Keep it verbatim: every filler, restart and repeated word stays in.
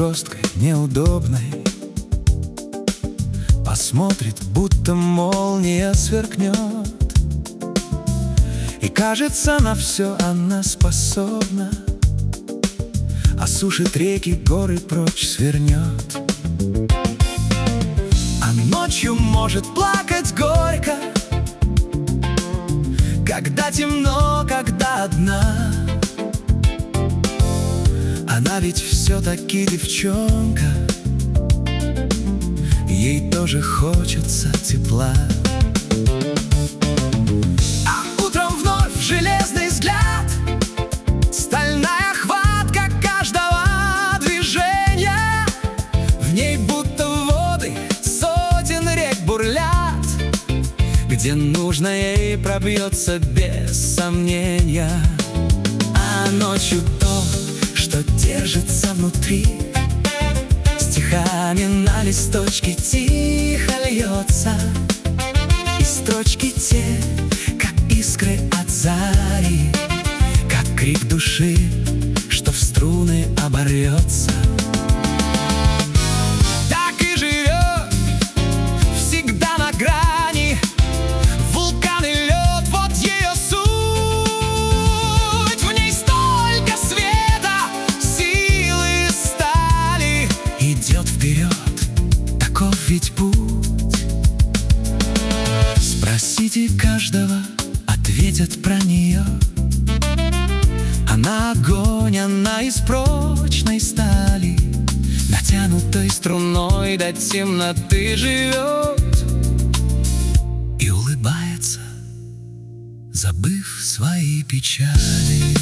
жесткой, неудобной. Посмотрит, будто молния сверкнет, и кажется, на все она способна. Осушит реки, горы прочь свернет. А ночью может плакать горько, когда темно, когда одна. Она ведь все-таки девчонка, ей тоже хочется тепла. А утром вновь железный взгляд, стальная хватка каждого движения. В ней будто воды сотен рек бурлят, где нужно ей пробьется без сомнения. А ночью то, что держится внутри, стихами на листочке тихо льется, и строчки те, как искры от зари, как крик души, что в струны оборвется. Так и живет, всегда на грани, вулкан и лед, вот ее суть. В ней столько света, силы, стали, идет вперед, таков ведь путь. Спросите каждого, ответят про нее. Она огонь, она из прочной стали, натянутой струной до темноты живет и улыбается, забыв свои печали.